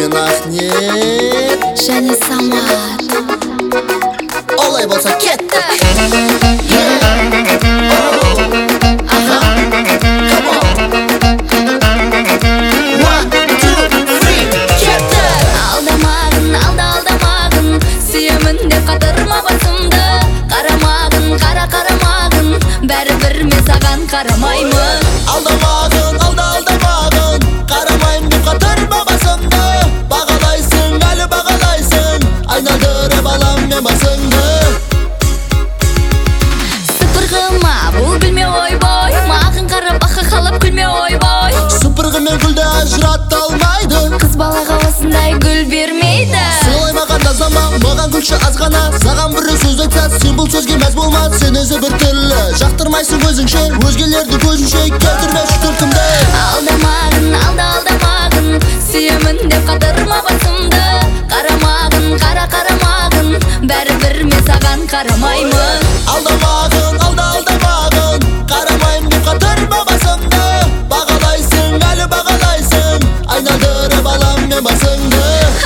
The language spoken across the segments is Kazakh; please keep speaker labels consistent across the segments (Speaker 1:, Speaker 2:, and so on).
Speaker 1: мен Ахмет
Speaker 2: және Самат.
Speaker 1: Олай болса кеттік.
Speaker 2: Алдамағын, сүйемін деп қатырма басымды. Қарамағын, бәрібір мен саған қарамаймын.
Speaker 1: Алдамағын, қарамайым деп қатырма басымды. Бағалайсың, әлі бағалайсың, айналдырып алам мен басыңды.
Speaker 2: Сыпырғыма бұл білме ойбой, мағын қарап ақы қалап күлме ойбой.
Speaker 1: Сыпырғы мен гүлді ажырата алмайды,
Speaker 2: Қыз балаға осындай гүл бермейді.
Speaker 1: Солай маған тазама, маған күлші азғана. Саған бір сөз айтса, сен бұл сөзге мәз болма. Сен өзі бір түрлі, жақтырмайсың өзіңше, өзгелерді көзінше келтірмеші түлкімді.
Speaker 2: Алдамағын, сүйемін деп қатырма басымды. Қарамағын, бәрібір мен саған қарамаймын.
Speaker 1: Алдамағын, қарамайым деп қатырма басымды. Бағалайсың, әлі бағалайсың, айналдырып алам мен басыңды.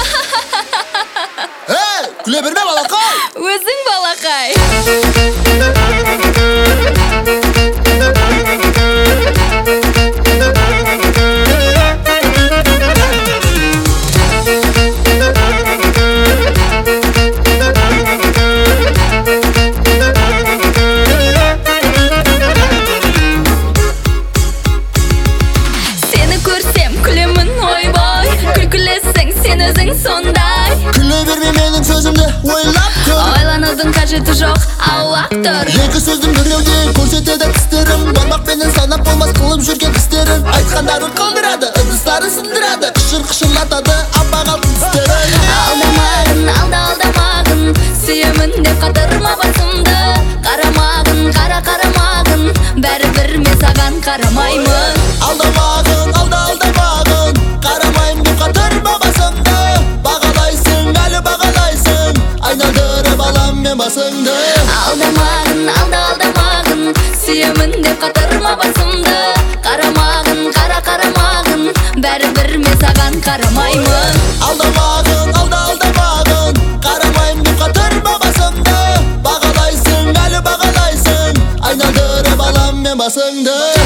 Speaker 1: Күле берме балақай!
Speaker 2: Өзің балақай. Сені көрсем күлемін ойбой, күлкілесің сен өзің сондай.
Speaker 1: Күле берме менің сөзімді ойлап көр.
Speaker 2: Ойланудың қажеті жоқ, аулақ тұр.
Speaker 1: Екі сөздің біреуде көрсетеді тістерім. Бармақпенен санап болмас қылып жүрген істерін. Айтқандарын қалдырады, ыдыстарын сындырады, қышырлатады аппақ алтын тістерін.
Speaker 2: Алдамағын, сүйемін деп қатырма басымды. Қарамағын, бәрібір мен саған қарамаймын.
Speaker 1: Алдамағын, қарамайым деп қатырма басымды. Бағалайсың, әлі бағалайсың, айналдырып алам мен басыңды.
Speaker 2: Алдамағын, сүйемін деп қатырма басымды. Қарамағын, бәрібір мен саған қарамаймын.
Speaker 1: Алдамағын, қарамайым деп қатырма басымды. Бағалайсың, әлі бағалайсың, айналдырып алам мен басыңды.